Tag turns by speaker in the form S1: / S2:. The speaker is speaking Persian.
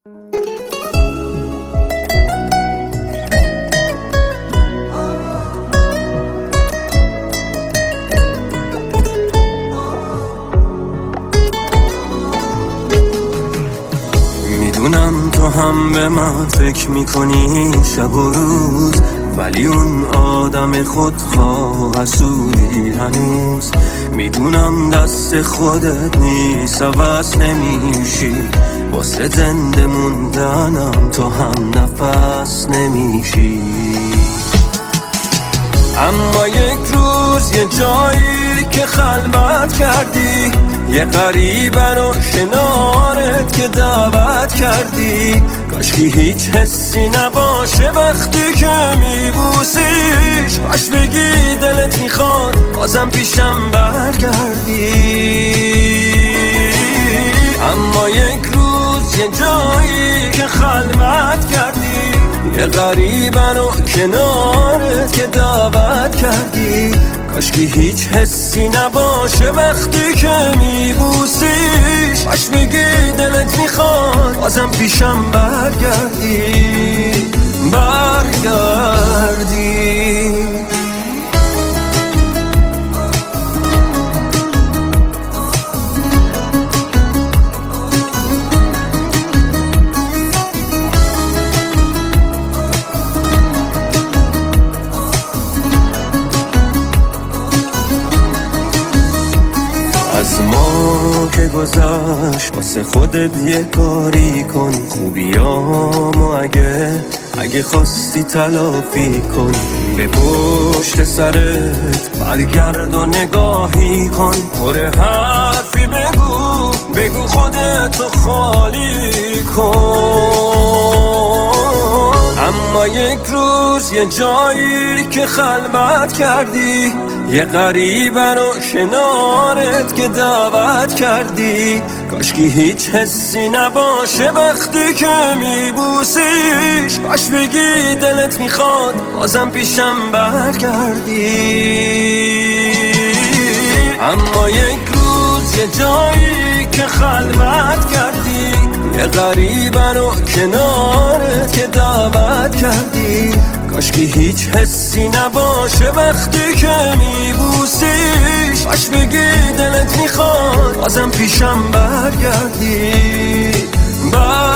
S1: میدونم تو هم به من فکر میکنی شب و روز، ولی اون آدم خودخواه حسودی هنوز. میدونم دست خودت نیست، عوض نمیشی، واسه زنده موندنم تو هم نفس نمیشی. اما یک روز یه جایی که خلوت کردی، یه غریبه رو کنارت که دعوت کردی. کاشکی هیچ حسی نباشه وقتی که میبوسیش، باش بگی دلت میخواد بازم پیشم برگردی. اما یک روز یه جایی که خلوت کردی، یه غریبه رو کنارت که دعوت کردی. کاشکی هیچ حسی نباشه وقتی که میبوسیش، باش میگی دلت میخواد بازم پیشم برگردی. از ما که گذشت واسه خودت یه کاری کن، خوبیامو اگه خواستی تلافی کن. به پشت سرت برگرد و نگاهی کن، پر حرفی بگو خودتو خالی کن. اما یک روز یه جایی که خلوت کردی، یه غریبه رو کنارت که دعوت کردی. کاشکی هیچ حسی نباشه وقتی که میبوسیش، باش بگی دلت میخواد بازم پیشم برگردی. اما یک روز یه جایی که خلوت کردی، یه غریبه رو کنارت که دعوت کردی. کاشکی هیچ حسی نباشه وقتی که میبوسیش، باش بگی دلت میخواد بازم پیشم برگردی.